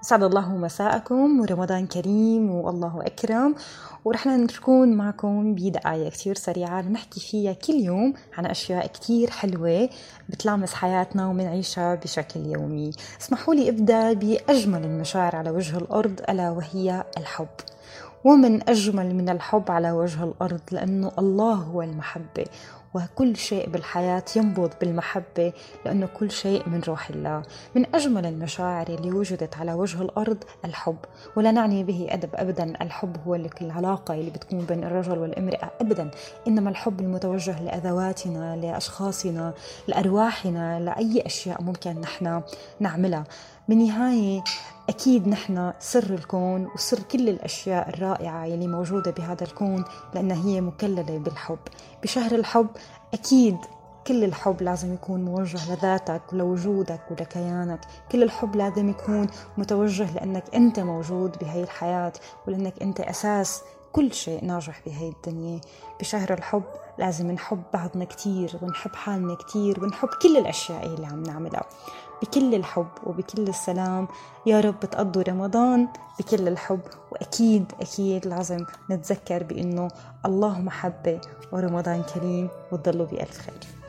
أسعد الله مساءكم ورمضان كريم والله أكرم. ورح نكون معكم بدقايق كتير سريعة نحكي فيها كل يوم عن أشياء كتير حلوة بتلامس حياتنا ومنعيشها بشكل يومي. اسمحوا لي أبدأ بأجمل المشاعر على وجه الأرض ألا وهي الحب. ومن أجمل من الحب على وجه الأرض لأنه الله هو المحبة، وكل شيء بالحياة ينبض بالمحبة لأنه كل شيء من روح الله. من أجمل المشاعر اللي وجدت على وجه الأرض الحب، ولا نعني به أدب أبدا. الحب هو العلاقة اللي بتكون بين الرجل والامرأة أبدا، إنما الحب المتوجه لأذواتنا، لأشخاصنا، لأرواحنا، لأي أشياء ممكن نحن نعملها. بالنهاية أكيد نحن سر الكون وسر كل الأشياء الرائعة اللي موجودة بهذا الكون، لأنها هي مكللة بالحب. بشهر الحب أكيد كل الحب لازم يكون موجه لذاتك ولوجودك ولكيانك. كل الحب لازم يكون متوجه لأنك أنت موجود بهاي الحياة، ولأنك أنت أساس كل شيء ناجح بهاي الدنيا. بشهر الحب لازم نحب بعضنا كتير ونحب حالنا كتير ونحب كل الأشياء اللي عم نعملها بكل الحب وبكل السلام. يا رب تقضوا رمضان بكل الحب، وأكيد أكيد لازم نتذكر بأنه الله محبة ورمضان كريم، وتضلوا بألف خير.